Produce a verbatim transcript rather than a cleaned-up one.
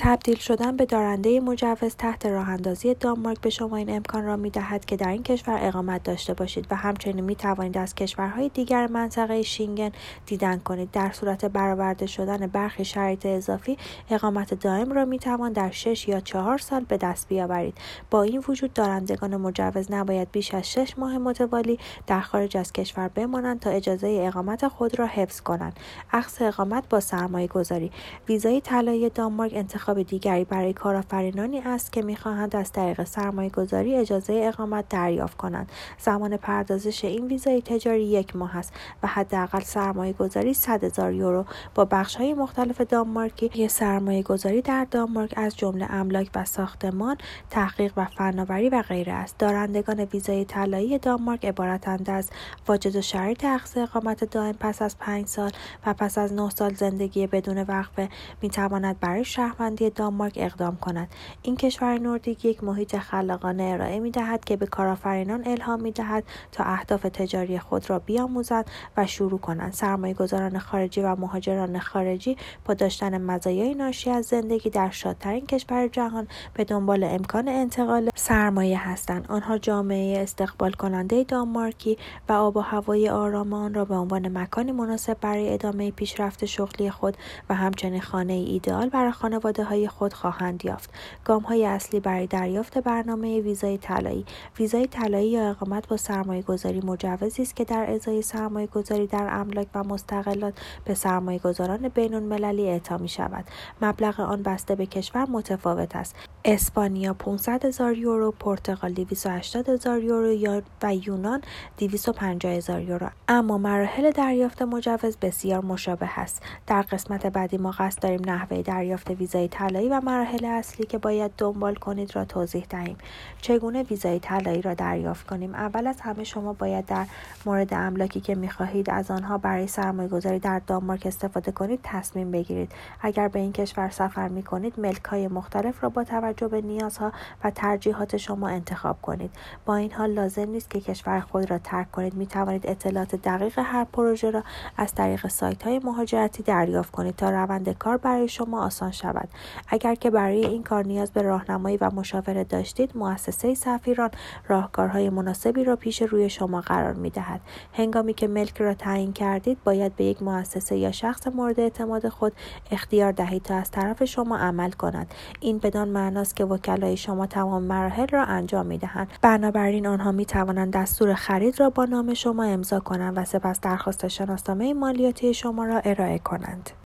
تبدیل شدن به دارنده مجوز تحت راه‌اندازی دانمارک به شما این امکان را می‌دهد که در این کشور اقامت داشته باشید و همچنین می‌توانید از کشورهای دیگر منطقه شینگن دیدن کنید. در صورت برآورده شدن برخی شرایط اضافی، اقامت دائم را می‌توان در شش یا چهار سال به دست بیاورید. با این وجود دارندگان مجوز نباید بیش از شش ماه متوالی در خارج از کشور بمانند تا اجازه اقامت خود را حفظ کنند. اخذ اقامت با سرمایه‌گذاری. ویزای طلایی دانمارک انتخاب دیگری برای کارآفرینانی است که می‌خواهند از طریق سرمایه‌گذاری اجازه اقامت دریافت کنند. زمان پردازش این ویزای تجاری یک ماه است و حداقل سرمایه‌گذاری صد هزار یورو با بخش‌های مختلف دانمارکی سرمایه‌گذاری در دانمارک از جمله املاک و ساختمان، تحقیق و فناوری و غیره است. دارندگان ویزای طلایی دانمارک عبارتند از واجد شرایط اخذ اقامت دائم پس از پنج سال و پس از نه سال زندگی بدون وقفه می‌تواند برای شهروندی دانمارک اقدام کند. این کشور نوردیک یک محیط خلاقانه ارائه می‌دهد که به کارآفرینان الهام می‌دهد تا اهداف تجاری خود را بیاموزند و شروع کنند. سرمایه‌گذاران خارجی و مهاجران خارجی با داشتن مزایای ناشی از زندگی در شادترین کشور جهان به دنبال امکان انتقال سرمایه هستند. آنها جامعه استقبال کننده دانمارکی و آب و هوای آرام آن را به عنوان مکانی مناسب برای ادامه پیشرفت شغلی خود و همچنین خانه ای ایدئال برای خانواده‌های خود خواهند یافت. گام‌های اصلی برای دریافت برنامه ویزای طلایی. ویزای طلایی یا اقامت با سرمایه‌گذاری مجوزی است که در ازای سرمایه‌گذاری در املاک و مستقلات به سرمایه‌گذاران بین‌المللی اعطا می‌شود. مبلغ آن بسته به کشور متفاوت است. اسپانیا پانصد هزار یورو، پرتغال دویست و هشتاد هزار یورو و یونان دویست و پنجاه هزار یورو. اما مراحل دریافت مجوز بسیار مشابه است. در قسمت بعدی ما قصد داریم نحوه دریافت ویزای طلایی و مراحل اصلی که باید دنبال کنید را توضیح دهیم. چگونه ویزای طلایی را دریافت کنیم؟ اول از همه شما باید در مورد املاکی که می‌خواهید از آنها برای سرمایه‌گذاری در دانمارک استفاده کنید تصمیم بگیرید. اگر به این کشور سفر می‌کنید، ملک‌های مختلف را با توجه به نیازها و ترجیحات شما انتخاب کنید. با این حال لازم نیست که کشور خود را ترک کنید. می‌توانید اطلاعات دقیق هر پروژه را از طریق سایت‌های مهاجرتی دریافت کنید تا روند کار برای شما آسان شود. اگر که برای این کار نیاز به راهنمایی و مشاوره داشتید، مؤسسه سفیران راهکارهای مناسبی را پیش روی شما قرار می‌دهد. هنگامی که ملک را تعیین کردید، باید به یک مؤسسه یا شخص مورد اعتماد خود اختیار دهید تا از طرف شما عمل کند. این بدان معناست که وکلای شما تمام مراحل را انجام می‌دهند. بنابراین آنها می‌توانند دستور خرید را با نام شما امضا کنند و سپس درخواست شناسنامه مالیاتی شما را ارائه کنند.